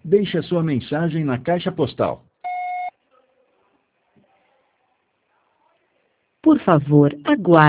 Deixe a sua mensagem na caixa postal. Por favor, aguarde.